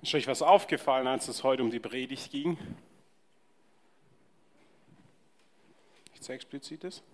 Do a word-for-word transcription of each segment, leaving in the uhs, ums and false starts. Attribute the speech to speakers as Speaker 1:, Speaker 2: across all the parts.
Speaker 1: Ist euch was aufgefallen, als es heute um die Predigt ging? Nichts Explizites?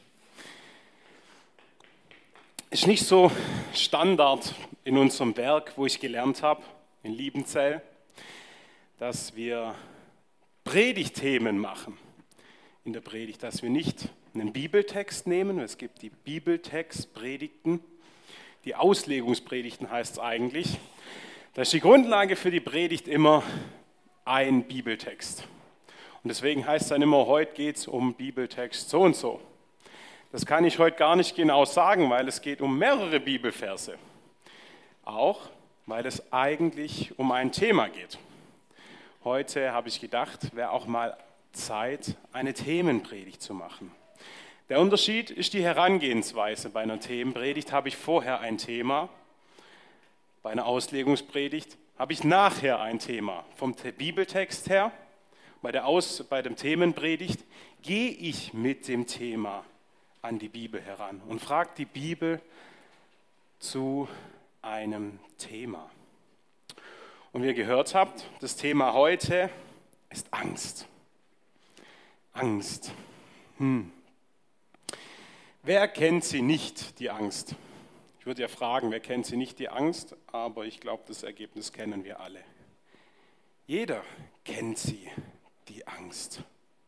Speaker 1: Ist nicht so Standard in unserem Werk, wo ich gelernt habe, in Liebenzell, dass wir Predigtthemen machen in der Predigt, dass wir nicht einen Bibeltext nehmen, es gibt die Bibeltextpredigten, die Auslegungspredigten heißt es eigentlich. Da ist die Grundlage für die Predigt immer ein Bibeltext. Und deswegen heißt es dann immer, heute geht es um Bibeltext so und so. Das kann ich heute gar nicht genau sagen, weil es geht um mehrere Bibelverse. Auch, weil es eigentlich um ein Thema geht. Heute habe ich gedacht, wäre auch mal Zeit, eine Themenpredigt zu machen. Der Unterschied ist die Herangehensweise. Bei einer Themenpredigt habe ich vorher ein Thema. Bei einer Auslegungspredigt habe ich nachher ein Thema. Vom Bibeltext her, bei der Aus, bei dem Themenpredigt, gehe ich mit dem Thema an die Bibel heran und frage die Bibel zu einem Thema. Und wie ihr gehört habt, das Thema heute ist Angst. Angst. Hm. Wer kennt sie nicht, die Angst? Ich würde ja fragen, wer kennt sie nicht, die Angst? Aber ich glaube, das Ergebnis kennen wir alle. Jeder kennt sie, die Angst.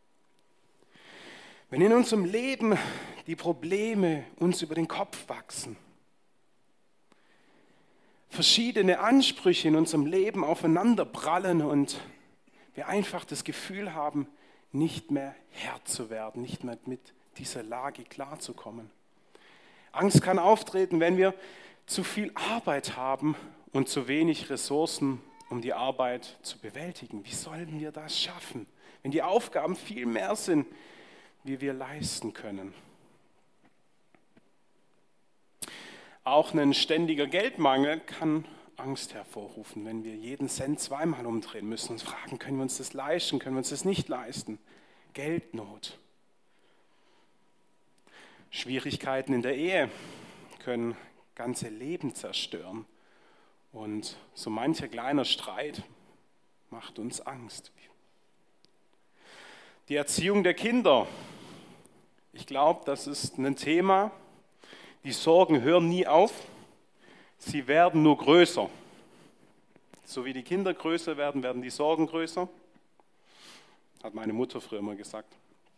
Speaker 1: Wenn in unserem Leben die Probleme uns über den Kopf wachsen, verschiedene Ansprüche in unserem Leben aufeinander prallen und wir einfach das Gefühl haben, nicht mehr Herr zu werden, nicht mehr mit dieser Lage klarzukommen. Angst kann auftreten, wenn wir zu viel Arbeit haben und zu wenig Ressourcen, um die Arbeit zu bewältigen. Wie sollen wir das schaffen, wenn die Aufgaben viel mehr sind, wie wir leisten können? Auch ein ständiger Geldmangel kann Angst hervorrufen, wenn wir jeden Cent zweimal umdrehen müssen und fragen, können wir uns das leisten, können wir uns das nicht leisten? Geldnot. Schwierigkeiten in der Ehe können ganze Leben zerstören. Und so mancher kleiner Streit macht uns Angst. Die Erziehung der Kinder. Ich glaube, das ist ein Thema. Die Sorgen hören nie auf. Sie werden nur größer. So wie die Kinder größer werden, werden die Sorgen größer. Hat meine Mutter früher immer gesagt.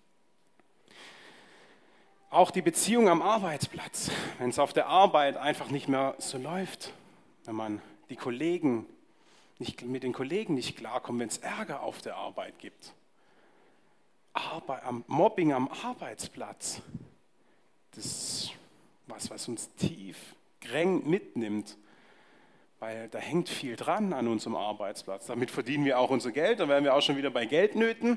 Speaker 1: Auch die Beziehung am Arbeitsplatz, wenn es auf der Arbeit einfach nicht mehr so läuft, wenn man die Kollegen nicht, mit den Kollegen nicht klarkommt, wenn es Ärger auf der Arbeit gibt. Arbeit, Mobbing am Arbeitsplatz, das ist was, was uns tief kränkt mitnimmt, weil da hängt viel dran an unserem Arbeitsplatz. Damit verdienen wir auch unser Geld, da wären wir auch schon wieder bei Geldnöten.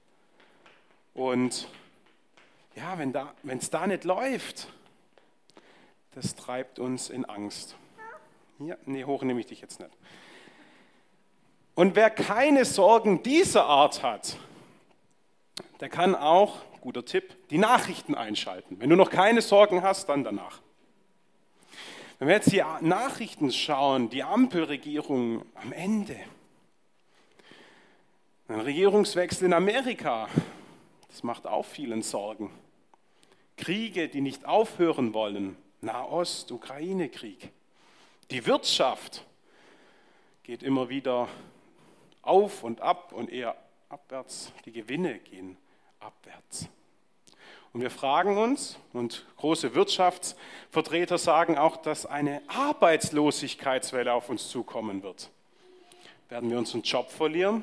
Speaker 1: Und ja, wenn da, wenn es da nicht läuft, das treibt uns in Angst. Ja, nee, hoch nehme ich dich jetzt nicht. Und wer keine Sorgen dieser Art hat, der kann auch, guter Tipp, die Nachrichten einschalten. Wenn du noch keine Sorgen hast, dann danach. Wenn wir jetzt die Nachrichten schauen, die Ampelregierung am Ende, ein Regierungswechsel in Amerika, das macht auch vielen Sorgen. Kriege, die nicht aufhören wollen, Nahost, Ukraine-Krieg. Die Wirtschaft geht immer wieder auf und ab und eher abwärts. Die Gewinne gehen abwärts. Und wir fragen uns, und große Wirtschaftsvertreter sagen auch, dass eine Arbeitslosigkeitswelle auf uns zukommen wird. Werden wir unseren Job verlieren?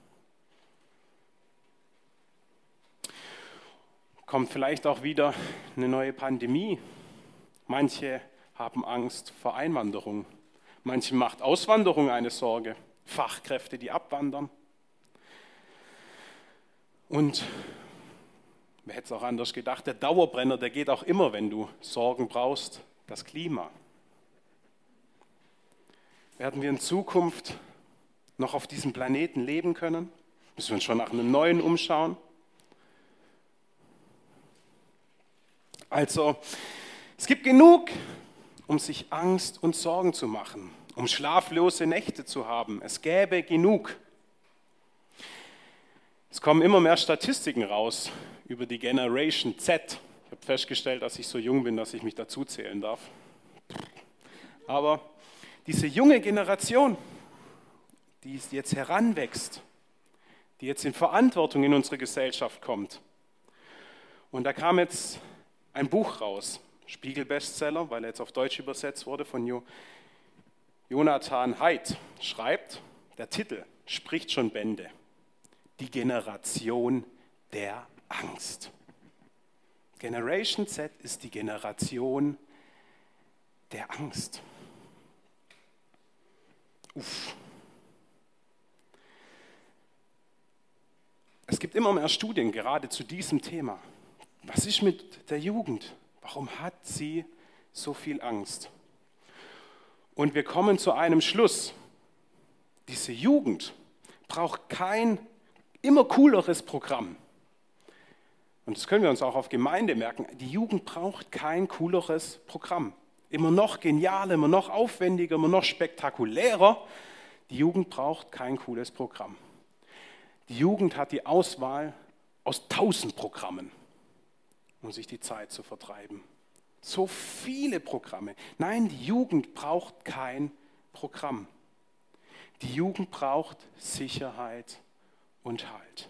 Speaker 1: Kommt vielleicht auch wieder eine neue Pandemie. Manche haben Angst vor Einwanderung. Manchen macht Auswanderung eine Sorge. Fachkräfte, die abwandern. Und wer hätte es auch anders gedacht, der Dauerbrenner, der geht auch immer, wenn du Sorgen brauchst, das Klima. Werden wir in Zukunft noch auf diesem Planeten leben können? Müssen wir uns schon nach einem neuen umschauen? Also, es gibt genug, um sich Angst und Sorgen zu machen. um schlaflose Nächte zu haben. Es gäbe genug. Es kommen immer mehr Statistiken raus über die Generation Z. Ich habe festgestellt, dass ich so jung bin, dass ich mich dazu zählen darf. Aber diese junge Generation, die jetzt heranwächst, die jetzt in Verantwortung in unsere Gesellschaft kommt. Und da kam jetzt ein Buch raus, Spiegel-Bestseller, weil er jetzt auf Deutsch übersetzt wurde, von jo- Jonathan Haidt, schreibt, der Titel spricht schon Bände. Die Generation der Angst. Generation Z ist die Generation der Angst. Uff. Es gibt immer mehr Studien gerade zu diesem Thema. Was ist mit der Jugend? Warum hat sie so viel Angst? Und wir kommen zu einem Schluss. Diese Jugend braucht kein immer cooleres Programm. Und das können wir uns auch auf Gemeinde merken. Die Jugend braucht kein cooleres Programm. Immer noch genialer, immer noch aufwendiger, immer noch spektakulärer. Die Jugend braucht kein cooles Programm. Die Jugend hat die Auswahl aus tausend Programmen, um sich die Zeit zu vertreiben. So viele Programme. Nein, die Jugend braucht kein Programm. Die Jugend braucht Sicherheit und Halt.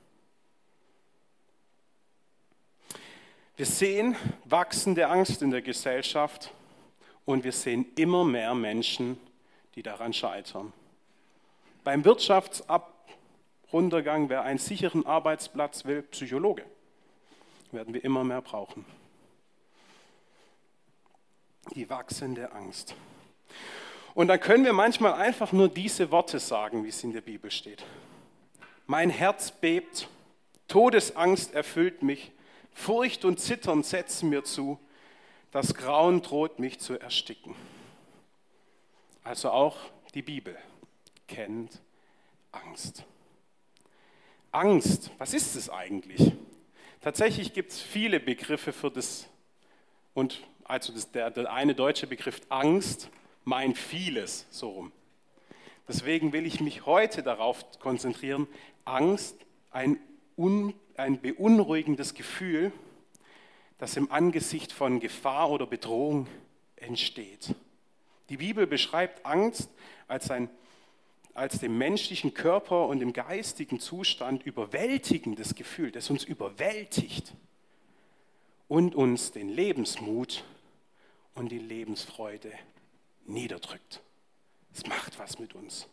Speaker 1: Wir sehen wachsende Angst in der Gesellschaft und wir sehen immer mehr Menschen, die daran scheitern. Beim Wirtschaftsabuntergang, wer einen sicheren Arbeitsplatz will, Psychologe, werden wir immer mehr brauchen. Die wachsende Angst. Und dann können wir manchmal einfach nur diese Worte sagen, wie es in der Bibel steht. Mein Herz bebt, Todesangst erfüllt mich, Furcht und Zittern setzen mir zu, das Grauen droht mich zu ersticken. Also auch die Bibel kennt Angst. Angst, was ist es eigentlich? Tatsächlich gibt es viele Begriffe für das, und also das, der, der eine deutsche Begriff Angst meint vieles, so rum. Deswegen will ich mich heute darauf konzentrieren, Angst, ein, un, ein beunruhigendes Gefühl, das im Angesicht von Gefahr oder Bedrohung entsteht. Die Bibel beschreibt Angst als, ein, als dem menschlichen Körper und dem geistigen Zustand überwältigendes Gefühl, das uns überwältigt und uns den Lebensmut und die Lebensfreude niederdrückt. Es macht was mit uns.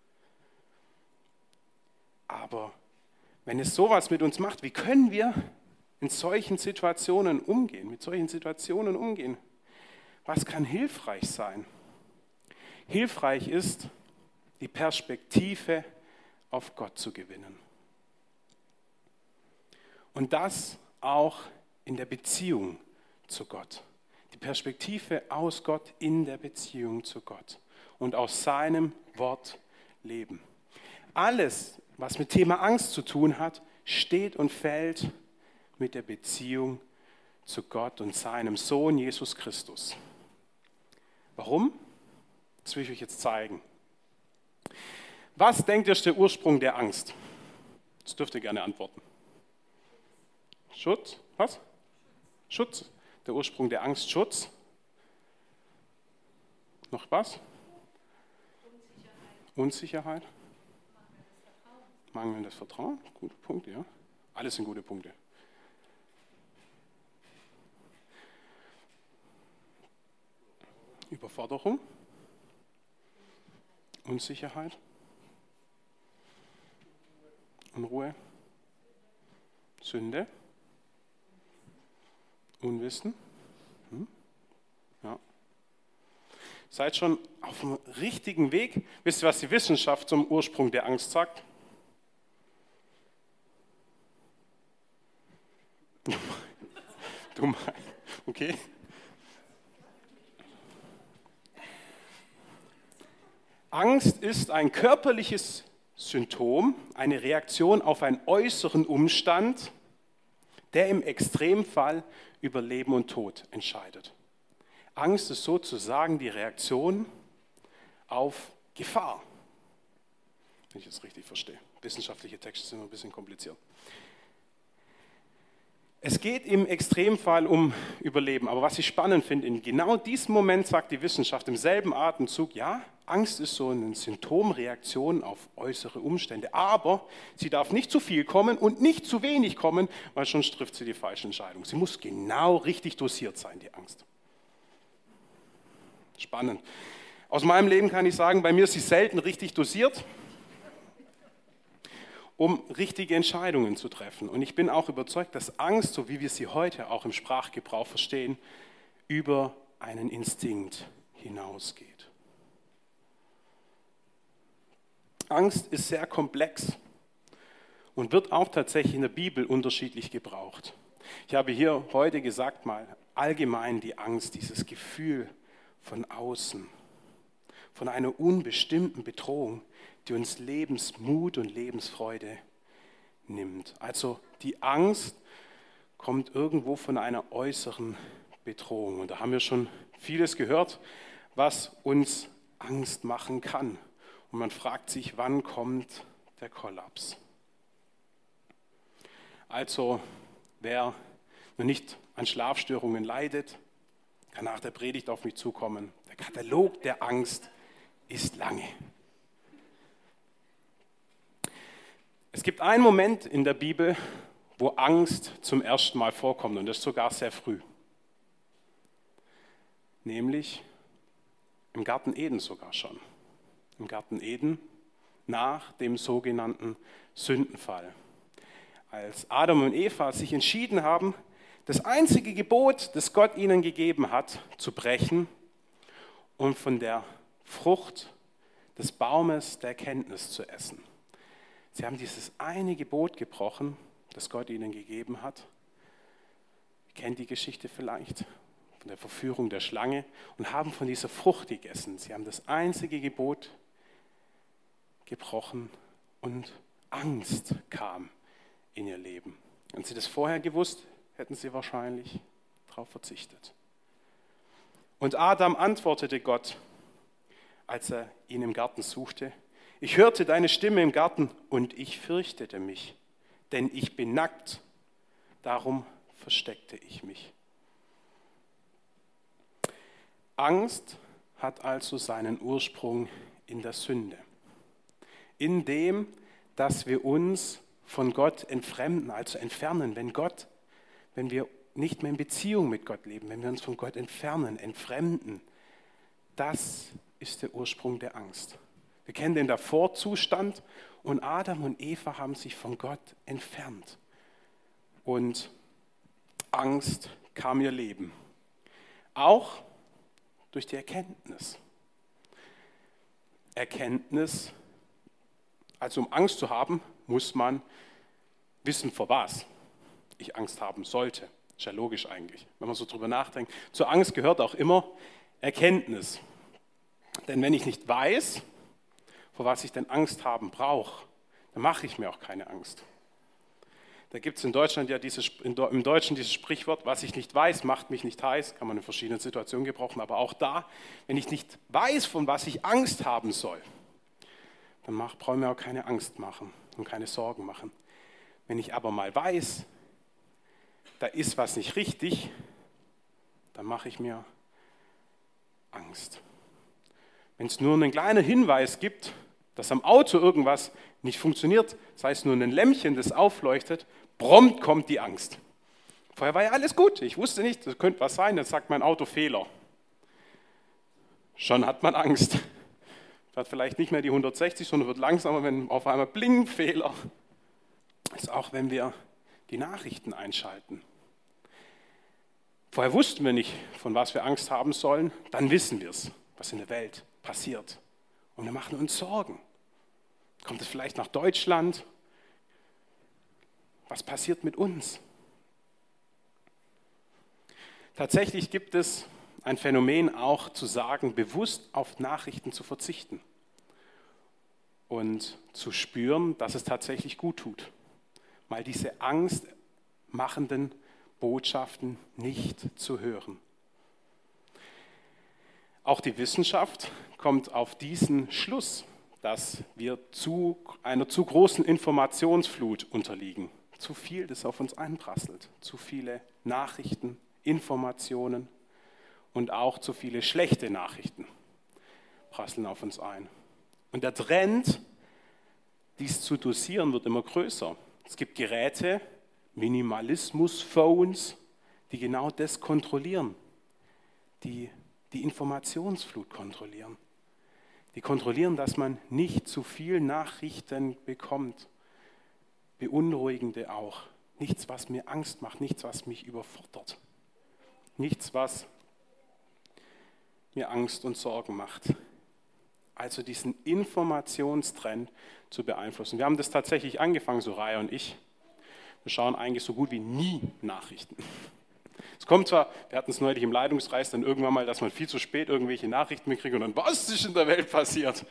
Speaker 1: Aber wenn es sowas mit uns macht, wie können wir in solchen Situationen umgehen, mit solchen Situationen umgehen? Was kann hilfreich sein? Hilfreich ist, die Perspektive auf Gott zu gewinnen. Und das auch in der Beziehung zu Gott. Die Perspektive aus Gott in der Beziehung zu Gott und aus seinem Wort leben. Alles, was mit Thema Angst zu tun hat, steht und fällt mit der Beziehung zu Gott und seinem Sohn Jesus Christus. Warum? Das will ich euch jetzt zeigen. Was denkt ihr ist der Ursprung der Angst? Das dürft ihr gerne antworten. Schutz? Was? Schutz. Der Ursprung der Angst, Schutz. Noch was? Unsicherheit. Unsicherheit. Mangelndes Vertrauen. Gute Punkte, ja. Alles sind gute Punkte. Überforderung. Unsicherheit. Unruhe. Sünde. Unwissen. Hm? Ja. Seid schon auf dem richtigen Weg. Wisst ihr, was die Wissenschaft zum Ursprung der Angst sagt? Dumm. Okay. Angst ist ein körperliches Symptom, eine Reaktion auf einen äußeren Umstand, der im Extremfall über Leben und Tod entscheidet. Angst ist sozusagen die Reaktion auf Gefahr. Wenn ich das richtig verstehe. Wissenschaftliche Texte sind immer ein bisschen kompliziert. Es geht im Extremfall um Überleben. Aber was ich spannend finde, in genau diesem Moment sagt die Wissenschaft im selben Atemzug, ja, Angst ist so eine Symptomreaktion auf äußere Umstände. Aber sie darf nicht zu viel kommen und nicht zu wenig kommen, weil sonst trifft sie die falsche Entscheidung. Sie muss genau richtig dosiert sein, die Angst. Spannend. Aus meinem Leben kann ich sagen, bei mir ist sie selten richtig dosiert, um richtige Entscheidungen zu treffen. Und ich bin auch überzeugt, dass Angst, so wie wir sie heute auch im Sprachgebrauch verstehen, über einen Instinkt hinausgeht. Angst ist sehr komplex und wird auch tatsächlich in der Bibel unterschiedlich gebraucht. Ich habe hier heute gesagt mal allgemein die Angst, dieses Gefühl von außen, von einer unbestimmten Bedrohung, die uns Lebensmut und Lebensfreude nimmt. Also die Angst kommt irgendwo von einer äußeren Bedrohung. Und da haben wir schon vieles gehört, was uns Angst machen kann. Und man fragt sich, wann kommt der Kollaps? Also wer noch nicht an Schlafstörungen leidet, kann nach der Predigt auf mich zukommen. Der Katalog der Angst ist lange. Es gibt einen Moment in der Bibel, wo Angst zum ersten Mal vorkommt und das sogar sehr früh. Nämlich im Garten Eden sogar schon. Im Garten Eden nach dem sogenannten Sündenfall. Als Adam und Eva sich entschieden haben, das einzige Gebot, das Gott ihnen gegeben hat, zu brechen und von der Frucht des Baumes der Erkenntnis zu essen. Sie haben dieses eine Gebot gebrochen, das Gott ihnen gegeben hat. Ihr kennt die Geschichte vielleicht von der Verführung der Schlange und haben von dieser Frucht gegessen. Sie haben das einzige Gebot gebrochen und Angst kam in ihr Leben. Wenn sie das vorher gewusst, hätten sie wahrscheinlich darauf verzichtet. Und Adam antwortete Gott, als er ihn im Garten suchte: Ich hörte deine Stimme im Garten und ich fürchtete mich, denn ich bin nackt, darum versteckte ich mich. Angst hat also seinen Ursprung in der Sünde, in dem, dass wir uns von Gott entfremden, also entfernen, wenn Gott, wenn wir nicht mehr in Beziehung mit Gott leben, wenn wir uns von Gott entfernen, entfremden, das ist der Ursprung der Angst. Wir kennen den Davorzustand und Adam und Eva haben sich von Gott entfernt. Und Angst kam ihr Leben. Auch durch die Erkenntnis. Erkenntnis, also um Angst zu haben, muss man wissen, vor was ich Angst haben sollte. Ist ja logisch eigentlich, wenn man so drüber nachdenkt. Zur Angst gehört auch immer Erkenntnis. Denn wenn ich nicht weiß, vor was ich denn Angst haben brauche, dann mache ich mir auch keine Angst. Da gibt es in Deutschland ja dieses, im Deutschen dieses Sprichwort, was ich nicht weiß, macht mich nicht heiß, kann man in verschiedenen Situationen gebrauchen, aber auch da, wenn ich nicht weiß, von was ich Angst haben soll, dann brauche ich mir auch keine Angst machen und keine Sorgen machen. Wenn ich aber mal weiß, da ist was nicht richtig, dann mache ich mir Angst. Wenn es nur einen kleinen Hinweis gibt, dass am Auto irgendwas nicht funktioniert, sei es nur ein Lämpchen, das aufleuchtet, prompt kommt die Angst. Vorher war ja alles gut, ich wusste nicht, das könnte was sein, dann sagt mein Auto Fehler. Schon hat man Angst. Fährt vielleicht nicht mehr die hundertsechzig, sondern wird langsamer, wenn auf einmal Bling, Fehler. Das ist auch, wenn wir die Nachrichten einschalten. Vorher wussten wir nicht, von was wir Angst haben sollen, dann wissen wir es, was in der Welt passiert. Und wir machen uns Sorgen. Kommt es vielleicht nach Deutschland? Was passiert mit uns? Tatsächlich gibt es ein Phänomen auch zu sagen, bewusst auf Nachrichten zu verzichten und zu spüren, dass es tatsächlich gut tut, mal diese angstmachenden Botschaften nicht zu hören. Auch die Wissenschaft kommt auf diesen Schluss, dass wir zu einer zu großen Informationsflut unterliegen. Zu viel, das auf uns einprasselt. Zu viele Nachrichten, Informationen und auch zu viele schlechte Nachrichten prasseln auf uns ein. Und der Trend, dies zu dosieren, wird immer größer. Es gibt Geräte, Minimalismus-Phones, die genau das kontrollieren, die die Informationsflut kontrollieren. Die kontrollieren, dass man nicht zu viel Nachrichten bekommt. Beunruhigende auch. Nichts, was mir Angst macht, nichts, was mich überfordert. Nichts, was mir Angst und Sorgen macht. Also diesen Informationstrend zu beeinflussen. Wir haben das tatsächlich angefangen, so Raya und ich. Wir schauen eigentlich so gut wie nie Nachrichten. Es kommt zwar, wir hatten es neulich im Leitungskreis, dann irgendwann mal, dass man viel zu spät irgendwelche Nachrichten mitkriegt und dann, was ist in der Welt passiert?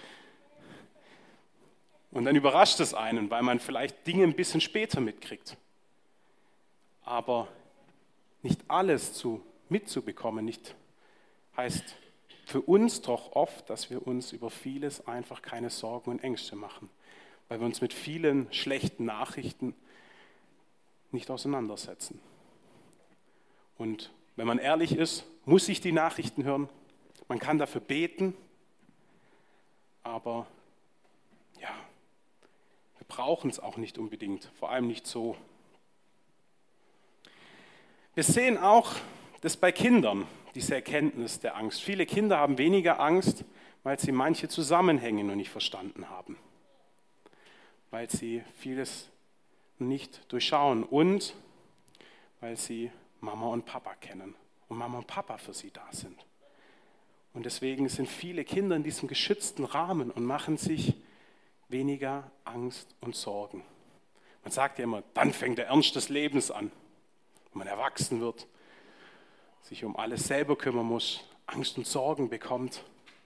Speaker 1: Und dann überrascht es einen, weil man vielleicht Dinge ein bisschen später mitkriegt. Aber nicht alles zu, mitzubekommen, nicht, heißt für uns doch oft, dass wir uns über vieles einfach keine Sorgen und Ängste machen, weil wir uns mit vielen schlechten Nachrichten nicht auseinandersetzen. Und wenn man ehrlich ist, muss ich die Nachrichten hören. Man kann dafür beten, aber ja, wir brauchen es auch nicht unbedingt, vor allem nicht so. Wir sehen auch, dass bei Kindern diese Erkenntnis der Angst. Viele Kinder haben weniger Angst, weil sie manche Zusammenhänge noch nicht verstanden haben, weil sie vieles nicht durchschauen und weil sie Mama und Papa kennen und Mama und Papa für sie da sind. Und deswegen sind viele Kinder in diesem geschützten Rahmen und machen sich weniger Angst und Sorgen. Man sagt ja immer, dann fängt der Ernst des Lebens an. Wenn man erwachsen wird, sich um alles selber kümmern muss, Angst und Sorgen bekommt.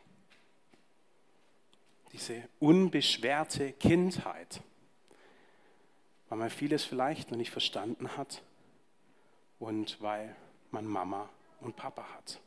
Speaker 1: Diese unbeschwerte Kindheit, weil man vieles vielleicht noch nicht verstanden hat und weil man Mama und Papa hat.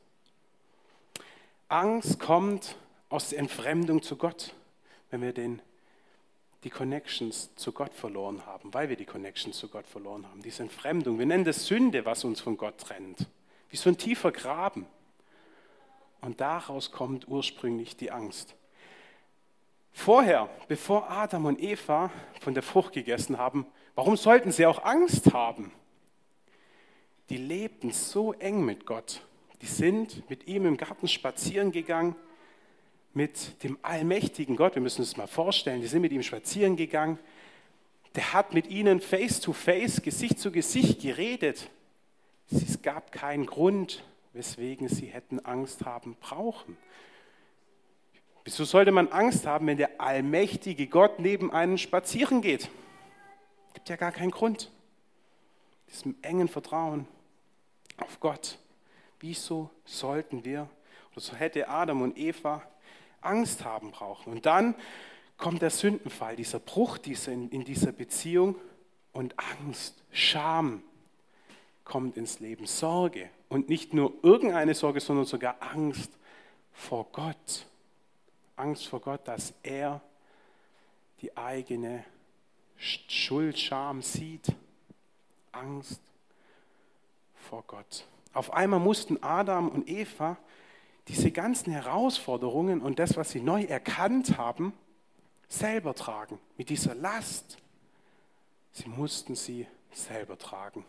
Speaker 1: Angst kommt aus der Entfremdung zu Gott, wenn wir den, die Connections zu Gott verloren haben, weil wir die Connections zu Gott verloren haben. Diese Entfremdung, wir nennen das Sünde, was uns von Gott trennt. Wie so ein tiefer Graben. Und daraus kommt ursprünglich die Angst. Vorher, bevor Adam und Eva von der Frucht gegessen haben, warum sollten sie auch Angst haben? Die lebten so eng mit Gott. Die sind mit ihm im Garten spazieren gegangen, mit dem allmächtigen Gott. Wir müssen uns das mal vorstellen. Die sind mit ihm spazieren gegangen. Der hat mit ihnen face to face, Gesicht zu Gesicht geredet. Es gab keinen Grund, weswegen sie hätten Angst haben brauchen. Wieso sollte man Angst haben, wenn der allmächtige Gott neben einem spazieren geht? Es gibt ja gar keinen Grund. Diesem engen Vertrauen auf Gott. Wieso sollten wir, oder so hätte Adam und Eva Angst haben brauchen? Und dann kommt der Sündenfall, dieser Bruch dieser, in, in dieser Beziehung und Angst, Scham kommt ins Leben, Sorge. Und nicht nur irgendeine Sorge, sondern sogar Angst vor Gott. Angst vor Gott, dass er die eigene Schuld, Scham sieht. Angst vor Gott. Auf einmal mussten Adam und Eva diese ganzen Herausforderungen und das, was sie neu erkannt haben, selber tragen. Mit dieser Last. Sie mussten sie selber tragen.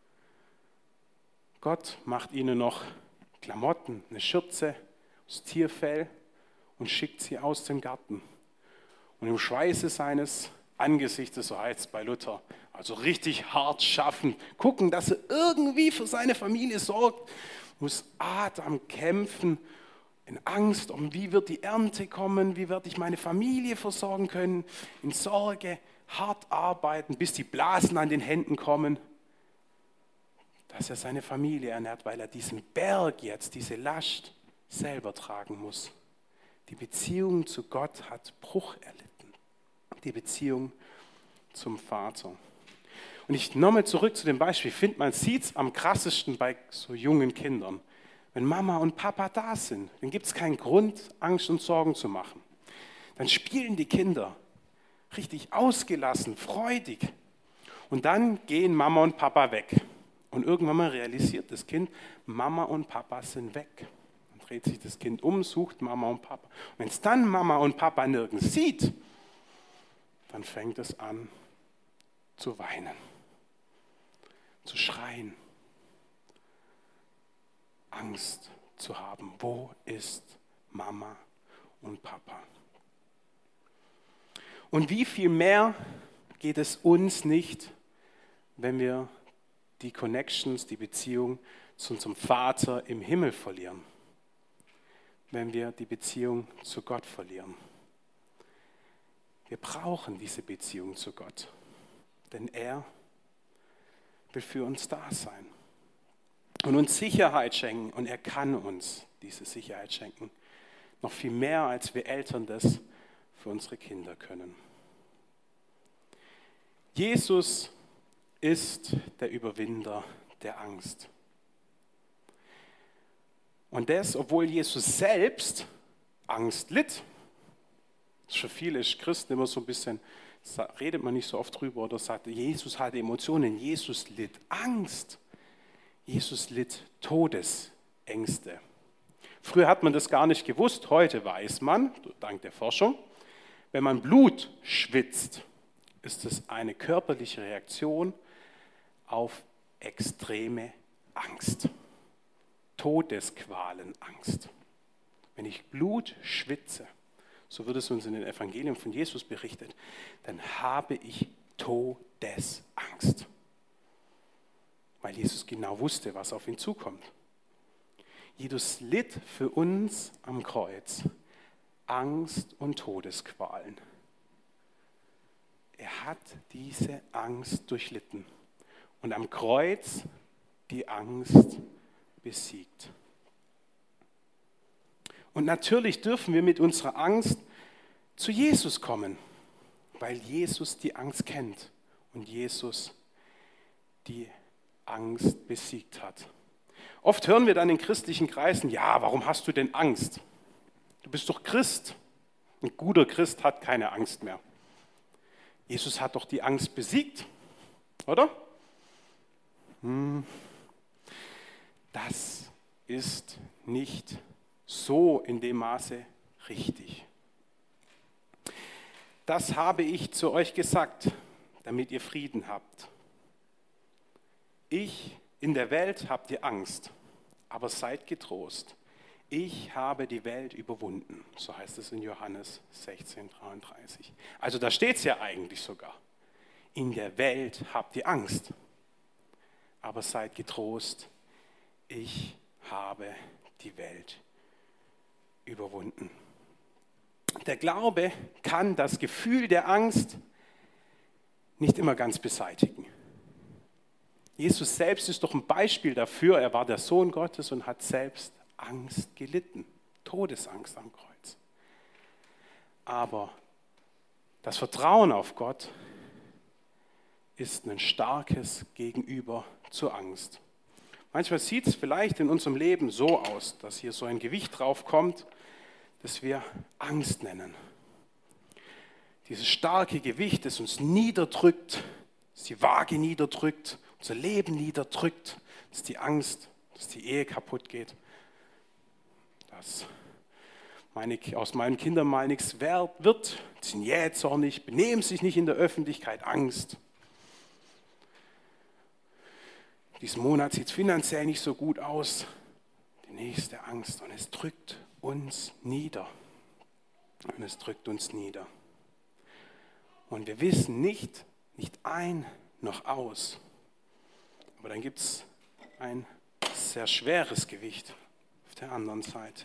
Speaker 1: Gott macht ihnen noch Klamotten, eine Schürze aus Tierfell und schickt sie aus dem Garten. Und im Schweiße seines Angesichtes, so heißt es bei Luther, also richtig hart schaffen, gucken, dass er irgendwie für seine Familie sorgt, muss Adam kämpfen in Angst, um wie wird die Ernte kommen, wie werde ich meine Familie versorgen können, in Sorge, hart arbeiten, bis die Blasen an den Händen kommen, dass er seine Familie ernährt, weil er diesen Berg jetzt, diese Last selber tragen muss. Die Beziehung zu Gott hat Bruch erlitten. Die Beziehung zum Vater. Und ich nochmal zurück zu dem Beispiel. Ich finde, man sieht es am krassesten bei so jungen Kindern. Wenn Mama und Papa da sind, dann gibt es keinen Grund, Angst und Sorgen zu machen. Dann spielen die Kinder richtig ausgelassen, freudig. Und dann gehen Mama und Papa weg. Und irgendwann mal realisiert das Kind, Mama und Papa sind weg. Dann dreht sich das Kind um, sucht Mama und Papa. Und wenn es dann Mama und Papa nirgends sieht, dann fängt es an zu weinen, zu schreien, Angst zu haben. Wo ist Mama und Papa? Und wie viel mehr geht es uns nicht, wenn wir die Connections, die Beziehung zu unserem Vater im Himmel verlieren? Wenn wir die Beziehung zu Gott verlieren. Wir brauchen diese Beziehung zu Gott, denn er will für uns da sein und uns Sicherheit schenken, und er kann uns diese Sicherheit schenken, noch viel mehr, als wir Eltern das für unsere Kinder können. Jesus ist der Überwinder der Angst. Und das, obwohl Jesus selbst Angst litt. Für viele Christen immer so ein bisschen, da redet man nicht so oft drüber oder sagt, Jesus hatte Emotionen, Jesus litt Angst. Jesus litt Todesängste. Früher hat man das gar nicht gewusst, heute weiß man, dank der Forschung, wenn man Blut schwitzt, ist es eine körperliche Reaktion auf extreme Angst. Todesqualenangst. Wenn ich Blut schwitze, so wird es uns in den Evangelien von Jesus berichtet, dann habe ich Todesangst. Weil Jesus genau wusste, was auf ihn zukommt. Jesus litt für uns am Kreuz Angst und Todesqualen. Er hat diese Angst durchlitten und am Kreuz die Angst besiegt. Und natürlich dürfen wir mit unserer Angst zu Jesus kommen, weil Jesus die Angst kennt und Jesus die Angst besiegt hat. Oft hören wir dann in christlichen Kreisen, ja, warum hast du denn Angst? Du bist doch Christ. Ein guter Christ hat keine Angst mehr. Jesus hat doch die Angst besiegt, oder? Hm. Das ist nicht so in dem Maße richtig. Das habe ich zu euch gesagt, damit ihr Frieden habt. Ich, in der Welt habt ihr Angst, aber seid getrost. Ich habe die Welt überwunden, so heißt es in Johannes sechzehn dreiunddreißig. Also da steht es ja eigentlich sogar. In der Welt habt ihr Angst, aber seid getrost. Ich habe die Welt überwunden. Der Glaube kann das Gefühl der Angst nicht immer ganz beseitigen. Jesus selbst ist doch ein Beispiel dafür. Er war der Sohn Gottes und hat selbst Angst gelitten, Todesangst am Kreuz. Aber das Vertrauen auf Gott ist ein starkes Gegenüber zur Angst. Manchmal sieht es vielleicht in unserem Leben so aus, dass hier so ein Gewicht drauf kommt, das wir Angst nennen. Dieses starke Gewicht, das uns niederdrückt, das die Waage niederdrückt, unser Leben niederdrückt, dass die Angst, dass die Ehe kaputt geht, dass meine, aus meinen Kindern mal nichts wird, die sind jähzornig, benehmen sich nicht in der Öffentlichkeit, Angst. Diesen Monat sieht es finanziell nicht so gut aus, die nächste Angst, und es drückt uns nieder. Und es drückt uns nieder. Und wir wissen nicht, nicht ein noch aus. Aber dann gibt es ein sehr schweres Gewicht auf der anderen Seite.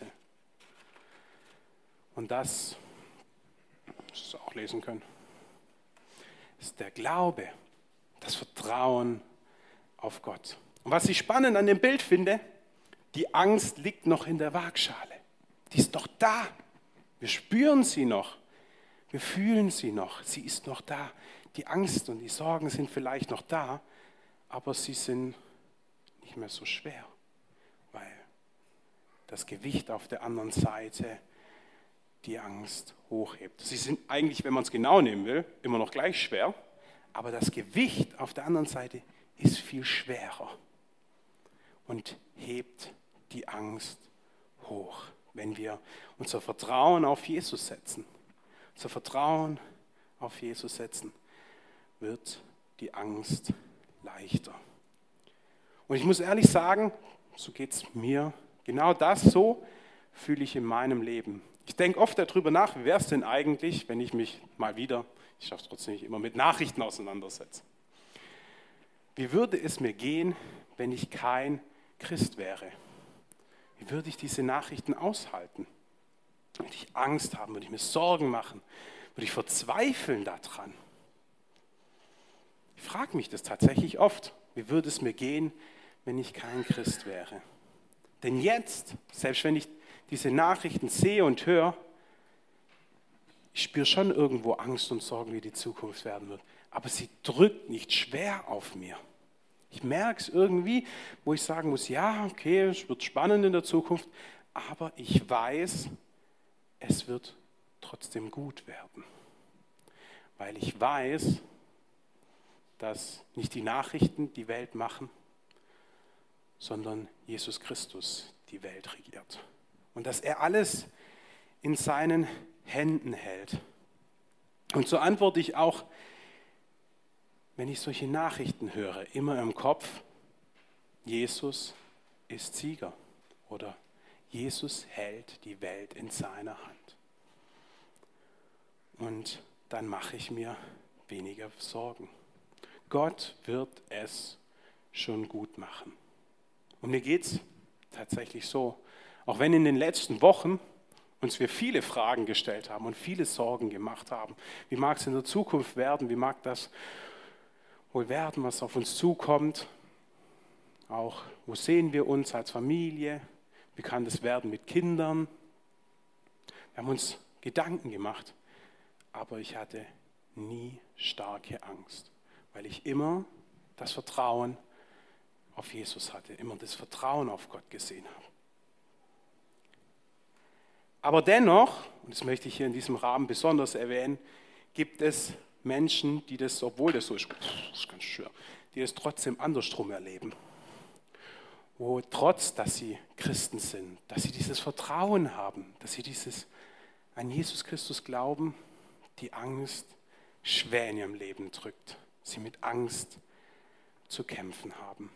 Speaker 1: Und das, das ihr auch lesen können, ist der Glaube, das Vertrauen auf Gott. Und was ich spannend an dem Bild finde, die Angst liegt noch in der Waagschale. Die ist doch da. Wir spüren sie noch. Wir fühlen sie noch. Sie ist noch da. Die Angst und die Sorgen sind vielleicht noch da, aber sie sind nicht mehr so schwer, weil das Gewicht auf der anderen Seite die Angst hochhebt. Sie sind eigentlich, wenn man es genau nehmen will, immer noch gleich schwer, aber das Gewicht auf der anderen Seite ist viel schwerer und hebt die Angst hoch, wenn wir unser Vertrauen auf Jesus setzen. Unser Vertrauen auf Jesus setzen, wird die Angst leichter. Und ich muss ehrlich sagen, so geht es mir, genau das so fühle ich in meinem Leben. Ich denke oft darüber nach, wie wäre es denn eigentlich, wenn ich mich mal wieder, ich schaffe es trotzdem nicht immer, mit Nachrichten auseinandersetze. Wie würde es mir gehen, wenn ich kein Christ wäre? Wie würde ich diese Nachrichten aushalten? Würde ich Angst haben, würde ich mir Sorgen machen, würde ich verzweifeln daran? Ich frage mich das tatsächlich oft. Wie würde es mir gehen, wenn ich kein Christ wäre? Denn jetzt, selbst wenn ich diese Nachrichten sehe und höre, ich spüre schon irgendwo Angst und Sorgen, wie die Zukunft werden wird. Aber sie drückt nicht schwer auf mir. Ich merke es irgendwie, wo ich sagen muss, ja, okay, es wird spannend in der Zukunft, aber ich weiß, es wird trotzdem gut werden. Weil ich weiß, dass nicht die Nachrichten die Welt machen, sondern Jesus Christus die Welt regiert. Und dass er alles in seinen Händen hält. Und so antworte ich auch, wenn ich solche Nachrichten höre, immer im Kopf, Jesus ist Sieger oder Jesus hält die Welt in seiner Hand. Und dann mache ich mir weniger Sorgen. Gott wird es schon gut machen. Und mir geht es tatsächlich so, auch wenn in den letzten Wochen uns wir viele Fragen gestellt haben und viele Sorgen gemacht haben. Wie mag es in der Zukunft werden? Wie mag das wohl werden, was auf uns zukommt? Auch, wo sehen wir uns als Familie? Wie kann das werden mit Kindern? Wir haben uns Gedanken gemacht, aber ich hatte nie starke Angst, weil ich immer das Vertrauen auf Jesus hatte, immer das Vertrauen auf Gott gesehen habe. Aber dennoch, und das möchte ich hier in diesem Rahmen besonders erwähnen, gibt es Menschen, die das, obwohl das so ist, das ist ganz schwer, die es trotzdem andersrum erleben. Wo trotz, dass sie Christen sind, dass sie dieses Vertrauen haben, dass sie dieses an Jesus Christus glauben, die Angst schwer in ihrem Leben drückt. Sie mit Angst zu kämpfen haben.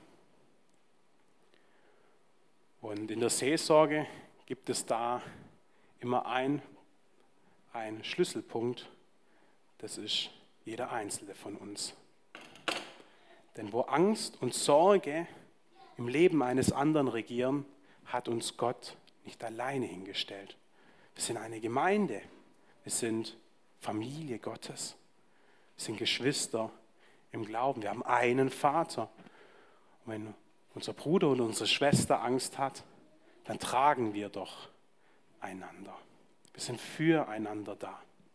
Speaker 1: Und in der Seelsorge gibt es da immer ein, ein Schlüsselpunkt, das ist jeder Einzelne von uns. Denn wo Angst und Sorge im Leben eines anderen regieren, hat uns Gott nicht alleine hingestellt. Wir sind eine Gemeinde, wir sind Familie Gottes, wir sind Geschwister im Glauben, wir haben einen Vater. Und wenn unser Bruder oder unsere Schwester Angst hat, dann tragen wir doch einander. Wir sind füreinander da.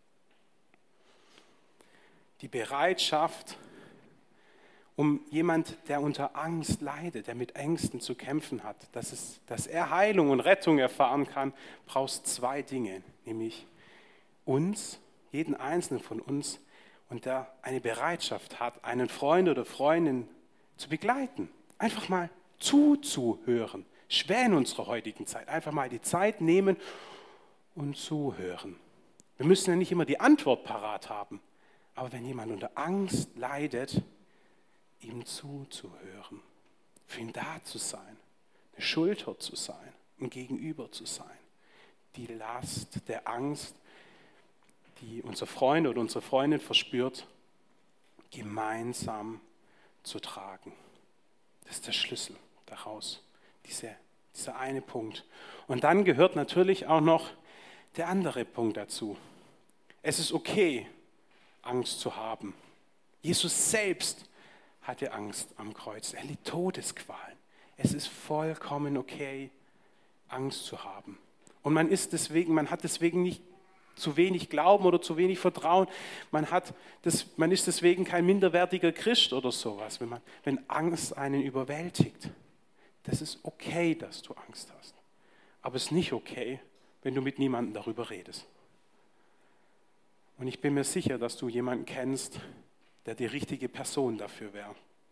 Speaker 1: Die Bereitschaft, um jemand, der unter Angst leidet, der mit Ängsten zu kämpfen hat, dass, es, dass er Heilung und Rettung erfahren kann, brauchst zwei Dinge, nämlich uns, jeden Einzelnen von uns, und der eine Bereitschaft hat, einen Freund oder Freundin zu begleiten, einfach mal zuzuhören. Schwer in unserer heutigen Zeit, einfach mal die Zeit nehmen und zuhören. Wir müssen ja nicht immer die Antwort parat haben, aber wenn jemand unter Angst leidet, ihm zuzuhören, für ihn da zu sein, eine Schulter zu sein, ein Gegenüber zu sein, die Last der Angst, die unser Freund oder unsere Freundin verspürt, gemeinsam zu tragen. Das ist der Schlüssel daraus, diese, dieser eine Punkt. Und dann gehört natürlich auch noch der andere Punkt dazu. Es ist okay, Angst zu haben. Jesus selbst hatte Angst am Kreuz. Er litt Todesqualen. Es ist vollkommen okay, Angst zu haben. Und man ist deswegen, man hat deswegen nicht zu wenig Glauben oder zu wenig Vertrauen. Man, hat das, man ist deswegen kein minderwertiger Christ oder sowas, wenn, man, wenn Angst einen überwältigt. Das ist okay, dass du Angst hast. aber es ist nicht okay, wenn du mit niemandem darüber redest. Und ich bin mir sicher, dass du jemanden kennst, der die richtige Person dafür wäre.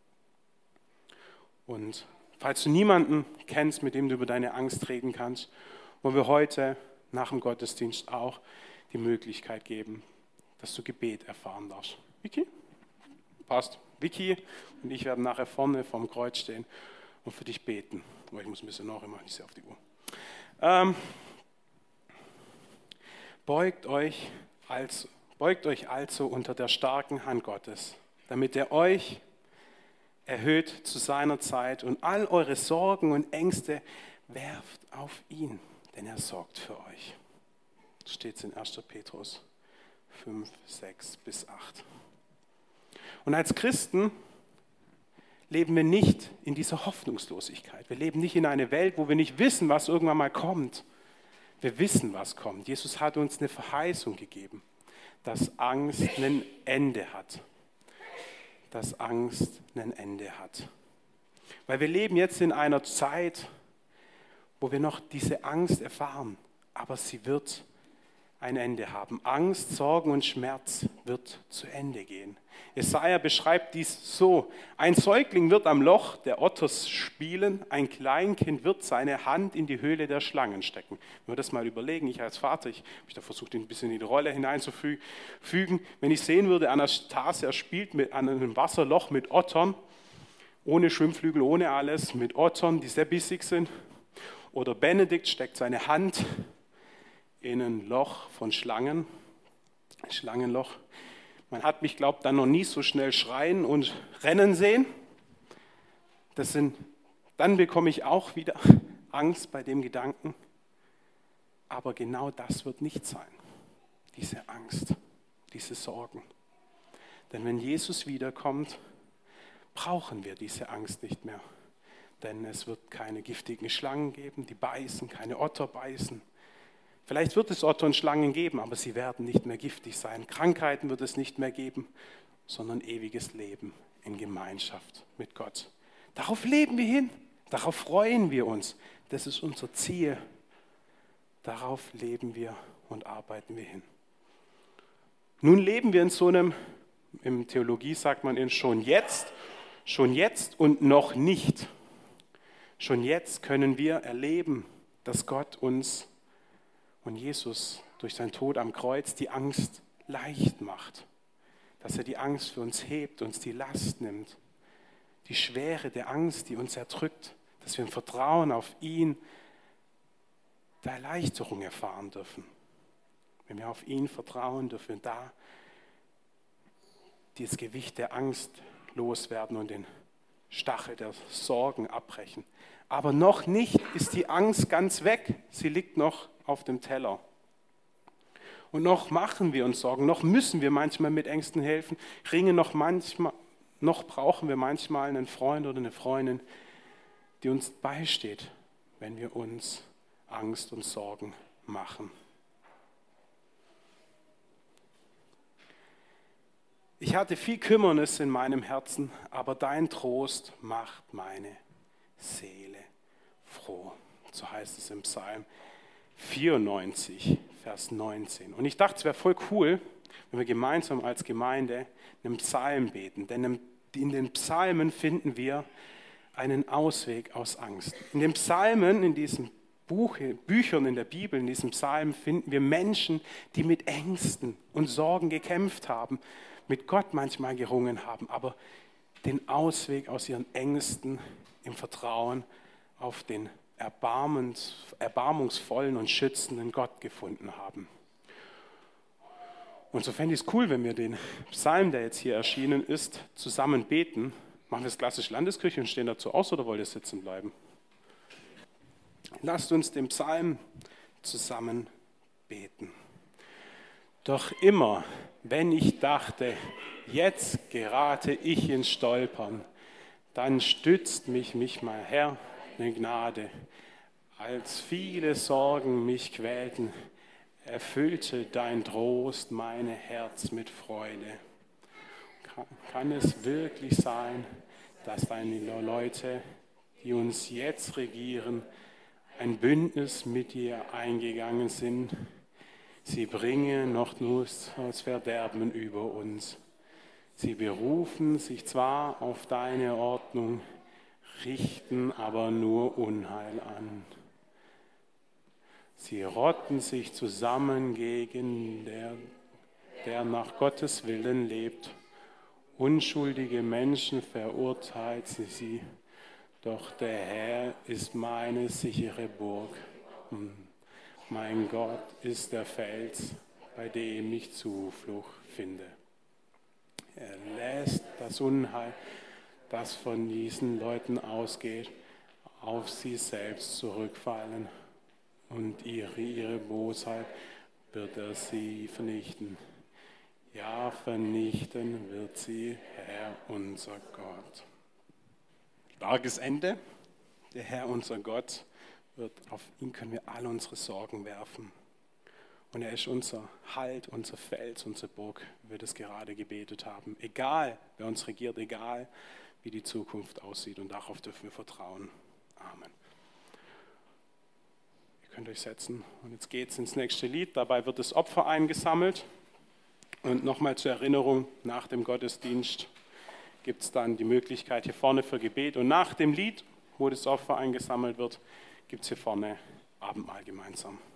Speaker 1: Und falls du niemanden kennst, mit dem du über deine Angst reden kannst, wollen wir heute nach dem Gottesdienst auch die Möglichkeit geben, dass du Gebet erfahren darfst. Vicky? Passt. Vicky und ich werden nachher vorne vorm Kreuz stehen und für dich beten. Aber ich muss ein bisschen nachher machen, ich sehe auf die Uhr. Ähm, beugt euch als, beugt euch also unter der starken Hand Gottes, damit er euch erhöht zu seiner Zeit und all eure Sorgen und Ängste werft auf ihn, denn er sorgt für euch. Das steht in erster Petrus fünf, sechs bis acht. Und als Christen leben wir nicht in dieser Hoffnungslosigkeit. Wir leben nicht in einer Welt, wo wir nicht wissen, was irgendwann mal kommt. Wir wissen, was kommt. Jesus hat uns eine Verheißung gegeben, dass Angst ein Ende hat. Dass Angst ein Ende hat. Weil wir leben jetzt in einer Zeit, wo wir noch diese Angst erfahren, aber sie wird ein Ende haben. Angst, Sorgen und Schmerz wird zu Ende gehen. Jesaja beschreibt dies so: Ein Säugling wird am Loch der Otters spielen, ein Kleinkind wird seine Hand in die Höhle der Schlangen stecken. Wenn wir das mal überlegen, ich als Vater, ich habe da versucht, ein bisschen in die Rolle hineinzufügen. Wenn ich sehen würde, Anastasia spielt mit, an einem Wasserloch mit Ottern, ohne Schwimmflügel, ohne alles, mit Ottern, die sehr bissig sind. Oder Benedikt steckt seine Hand in ein Loch von Schlangen, ein Schlangenloch. Man hat mich, glaube ich, dann noch nie so schnell schreien und rennen sehen. Das sind, dann bekomme ich auch wieder Angst bei dem Gedanken. Aber genau das wird nicht sein, diese Angst, diese Sorgen. Denn wenn Jesus wiederkommt, brauchen wir diese Angst nicht mehr. Denn es wird keine giftigen Schlangen geben, die beißen, keine Otter beißen. Vielleicht wird es Otter und Schlangen geben, aber sie werden nicht mehr giftig sein. Krankheiten wird es nicht mehr geben, sondern ewiges Leben in Gemeinschaft mit Gott. Darauf leben wir hin, darauf freuen wir uns. Das ist unser Ziel. Darauf leben wir und arbeiten wir hin. Nun leben wir in so einem, in Theologie sagt man in schon jetzt, schon jetzt und noch nicht. Schon jetzt können wir erleben, dass Gott uns und Jesus durch seinen Tod am Kreuz die Angst leicht macht. Dass er die Angst für uns hebt, uns die Last nimmt. Die Schwere der Angst, die uns erdrückt. Dass wir im Vertrauen auf ihn der Erleichterung erfahren dürfen. Wenn wir auf ihn vertrauen, dürfen wir da das Gewicht der Angst loswerden und den Stachel der Sorgen abbrechen. Aber noch nicht ist die Angst ganz weg. Sie liegt noch auf dem Teller. Und noch machen wir uns Sorgen, noch müssen wir manchmal mit Ängsten helfen, ringen noch manchmal, noch brauchen wir manchmal einen Freund oder eine Freundin, die uns beisteht, wenn wir uns Angst und Sorgen machen. Ich hatte viel Kümmernis in meinem Herzen, aber dein Trost macht meine Seele froh. So heißt es im Psalm vierundneunzig, Vers neunzehn. Und ich dachte, es wäre voll cool, wenn wir gemeinsam als Gemeinde einen Psalm beten. Denn in den Psalmen finden wir einen Ausweg aus Angst. In den Psalmen, in diesen Buch, Büchern in der Bibel, in diesem Psalm finden wir Menschen, die mit Ängsten und Sorgen gekämpft haben, mit Gott manchmal gerungen haben, aber den Ausweg aus ihren Ängsten im Vertrauen auf den erbarmungsvollen und schützenden Gott gefunden haben. Und so fände ich es cool, wenn wir den Psalm, der jetzt hier erschienen ist, zusammen beten. Machen wir es klassisch Landeskirche und stehen dazu aus oder wollt ihr sitzen bleiben? Lasst uns den Psalm zusammen beten. Doch immer, wenn ich dachte, jetzt gerate ich ins Stolpern, dann stützt mich, mich mal Herr, in Gnade. Als viele Sorgen mich quälten, erfüllte dein Trost mein Herz mit Freude. Kann, kann es wirklich sein, dass deine Leute, die uns jetzt regieren, ein Bündnis mit dir eingegangen sind. Sie bringen noch nur das Verderben über uns. Sie berufen sich zwar auf deine Ordnung, richten aber nur Unheil an. Sie rotten sich zusammen gegen der, der nach Gottes Willen lebt. Unschuldige Menschen verurteilt sie, sie, doch der Herr ist meine sichere Burg. Mein Gott ist der Fels, bei dem ich Zuflucht finde. Er lässt das Unheil, das von diesen Leuten ausgeht, auf sie selbst zurückfallen. Und ihre, ihre Bosheit wird er sie vernichten. Ja, vernichten wird sie, Herr unser Gott. Starkes Ende. Der Herr unser Gott wird, auf ihn können wir alle unsere Sorgen werfen. Und er ist unser Halt, unser Fels, unsere Burg, wie wir das gerade gebetet haben. Egal, wer uns regiert, egal, wie die Zukunft aussieht. Und darauf dürfen wir vertrauen. Amen. Ihr könnt euch setzen. Und jetzt geht es ins nächste Lied. Dabei wird das Opfer eingesammelt. Und nochmal zur Erinnerung, nach dem Gottesdienst gibt es dann die Möglichkeit hier vorne für Gebet. Und nach dem Lied, wo das Opfer eingesammelt wird, gibt es hier vorne Abendmahl gemeinsam.